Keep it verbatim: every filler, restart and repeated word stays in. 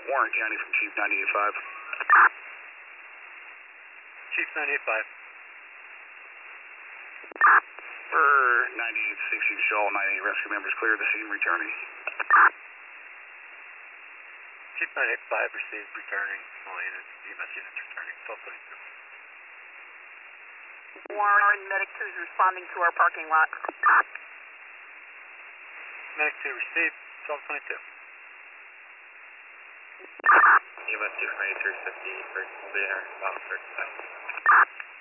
Warren County from Chief ninety-eight five. Chief ninety-eight five. For ninety-eight sixty Shaw, ninety-eight rescue members clear the scene returning. Chief ninety-eight five received returning. All units, E M S units returning. twelve twenty-two. Warren, Medic two is responding to our parking lot. Medic two received. twelve twenty-two. E M S two from eighty-three fifty for the inner response for